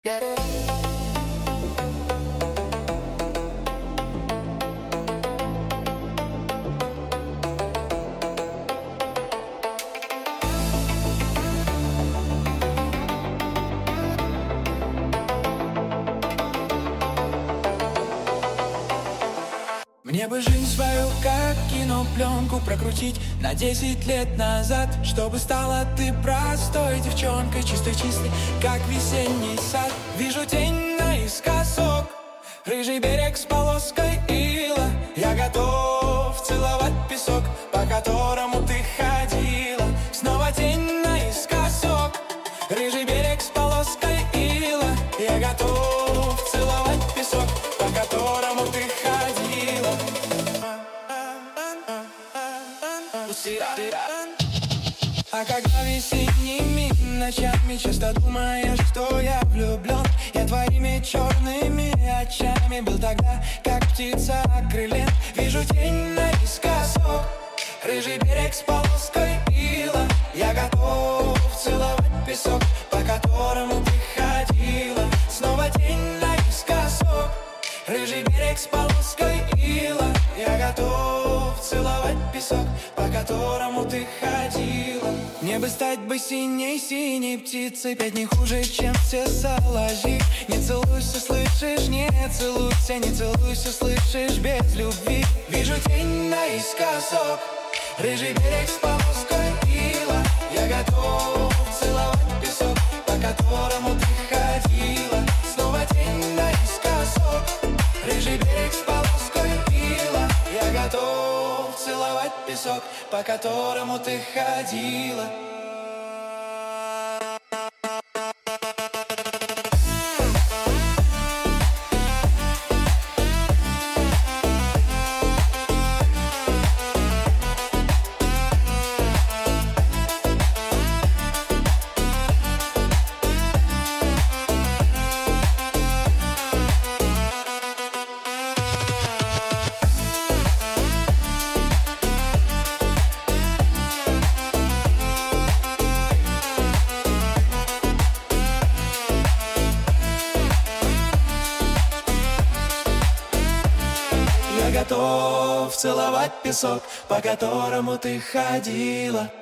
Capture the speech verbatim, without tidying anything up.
Мне бы жизнь свою, как кинопленку, прокрутить на десять лет назад, чтобы стала ты простой девчонкой, чистой-чистой, как весенний сад. Вижу тень наискосок, рыжий берег с полоской ила. Я готов целовать песок, по которому ты ходила. Снова тень наискосок, рыжий берег с полоской ила. Я готов целовать песок, по которому ты ходила. А когда весенними ночами часто думаешь, что я влюблен, я твоими черными очами был тогда, как птица окрылен. Вижу тень наискосок, рыжий берег с полоской ила. Я готов целовать песок, по которому ты ходила. Снова тень наискосок, рыжий берег с полоской ила. Я готов целовать песок, по которому ты ходила. Мне бы стать бы синей-синей птицей, петь не хуже, чем все соловьи. Не целуйся, слышишь, не целуйся, не целуйся, слышишь, без любви. Вижу тень наискосок, рыжий берег с полоской ила. Я готов целовать песок, по которому ты ходила. Снова тень наискосок, рыжий берег с полоской ила. Я готов целовать песок, по которому ты ходила. Я готов целовать песок, по которому ты ходила.